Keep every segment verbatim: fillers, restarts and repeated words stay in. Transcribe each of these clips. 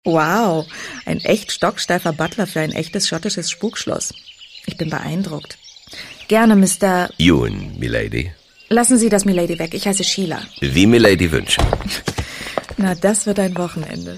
Wow, ein echt stocksteifer Butler für ein echtes schottisches Spukschloss. Ich bin beeindruckt. Gerne, Mister Ewan, Milady. Lassen Sie das Milady weg. Ich heiße Sheila. Wie Milady wünscht. Na, das wird ein Wochenende.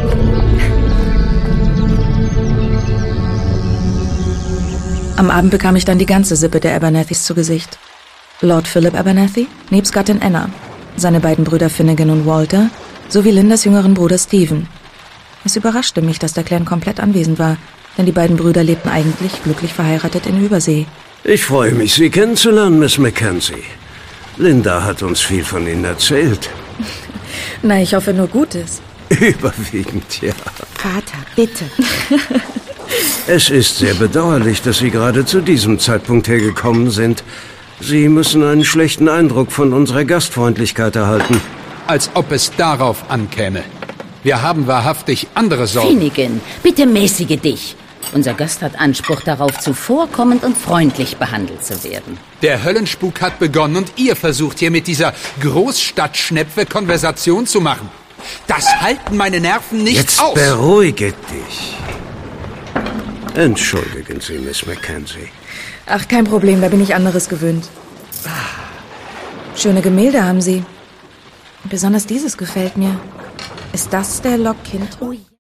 Am Abend bekam ich dann die ganze Sippe der Abernathys zu Gesicht. Lord Philip Abernathy, nebst Gattin Anna, seine beiden Brüder Finnegan und Walter, sowie Lindas jüngeren Bruder Stephen. Es überraschte mich, dass der Clan komplett anwesend war, denn die beiden Brüder lebten eigentlich glücklich verheiratet in Übersee. Ich freue mich, Sie kennenzulernen, Miss Mackenzie. Linda hat uns viel von Ihnen erzählt. Na, ich hoffe nur Gutes. Überwiegend, ja. Vater, bitte. Es ist sehr bedauerlich, dass Sie gerade zu diesem Zeitpunkt hergekommen sind. Sie müssen einen schlechten Eindruck von unserer Gastfreundlichkeit erhalten. Als ob es darauf ankäme. Wir haben wahrhaftig andere Sorgen. Finnegan, bitte mäßige dich. Unser Gast hat Anspruch darauf, zuvorkommend und freundlich behandelt zu werden. Der Höllenspuk hat begonnen und ihr versucht hier mit dieser Großstadtschnepfe Konversation zu machen. Das halten meine Nerven nicht Jetzt aus. Jetzt beruhige dich. Entschuldigen Sie, Miss Mackenzie. Ach, kein Problem, da bin ich anderes gewöhnt. Schöne Gemälde haben Sie. Besonders dieses gefällt mir. Ist das der Lord Kintro?